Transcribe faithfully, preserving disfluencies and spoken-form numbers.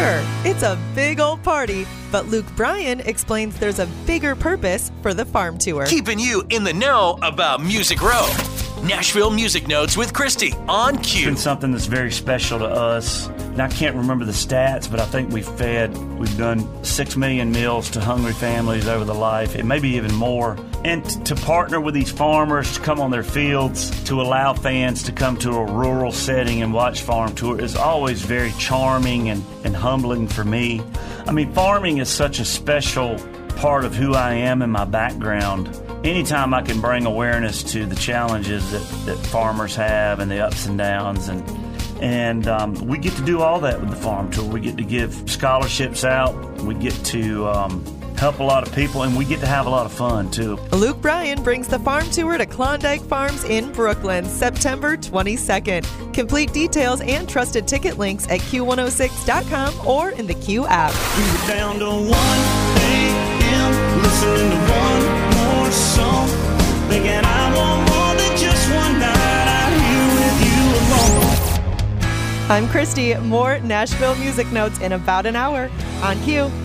Sure, it's a big old party, but Luke Bryan explains there's a bigger purpose for the farm tour. Keeping you in the know about Music Row. Nashville Music Notes with Christy on Q. It's been something that's very special to us. And I can't remember the stats, but I think we've fed, we've done six million meals to hungry families over the life, and maybe even more. And t- to partner with these farmers, to come on their fields, to allow fans to come to a rural setting and watch Farm Tour is always very charming and, and humbling for me. I mean, farming is such a special part of who I am and my background. Anytime I can bring awareness to the challenges that, that farmers have and the ups and downs, and and um, we get to do all that with the Farm Tour. We get to give scholarships out, we get to um, help a lot of people, and we get to have a lot of fun too. Luke Bryan brings the Farm Tour to Klondike Farms in Brooklyn, September twenty-second. Complete details and trusted ticket links at Q one oh six dot com or in the Q app. We were down to one a.m. listening to one more song, thinking I want more than just one night out here with you alone. I'm Christy. More Nashville Music Notes in about an hour on Q.